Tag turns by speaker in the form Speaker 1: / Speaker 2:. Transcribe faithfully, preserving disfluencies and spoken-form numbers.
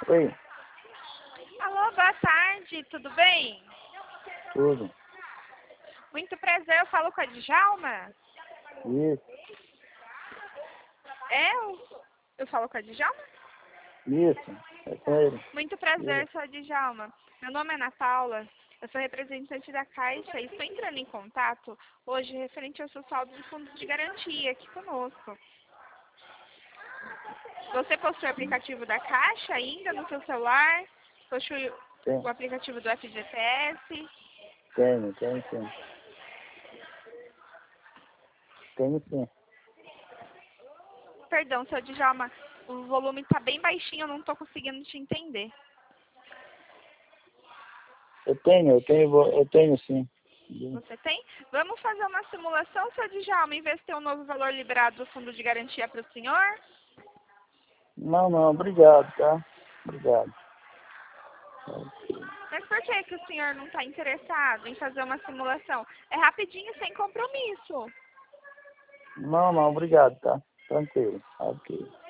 Speaker 1: Oi,
Speaker 2: Alô, boa tarde, tudo bem?
Speaker 1: tudo.
Speaker 2: Muito prazer, eu falo com a Djalma?
Speaker 1: Isso,
Speaker 2: É, eu, eu falo com a Djalma?
Speaker 1: isso, é sério.
Speaker 2: Muito prazer,
Speaker 1: Isso.
Speaker 2: sou a Djalma. Meu nome é Ana Paula, eu sou representante da Caixa e estou entrando em contato hoje referente ao seu saldo de fundo de garantia aqui conosco. Você possui o aplicativo da Caixa ainda no seu celular? Possui
Speaker 1: Tem,
Speaker 2: o aplicativo do F G T S?
Speaker 1: tenho, tenho sim. Tenho sim.
Speaker 2: Perdão, seu Djalma, o volume está bem baixinho, eu não estou conseguindo te entender.
Speaker 1: Eu tenho, eu tenho, vo- eu tenho sim.
Speaker 2: Você tem? Vamos fazer uma simulação, seu Djalma, em vez de ter um novo valor liberado do fundo de garantia para o senhor?
Speaker 1: Não, não, obrigado, tá? Obrigado.
Speaker 2: Mas por que, que o senhor não está interessado em fazer uma simulação? É rapidinho, sem compromisso.
Speaker 1: Não, não, obrigado, tá? Tranquilo. Ok.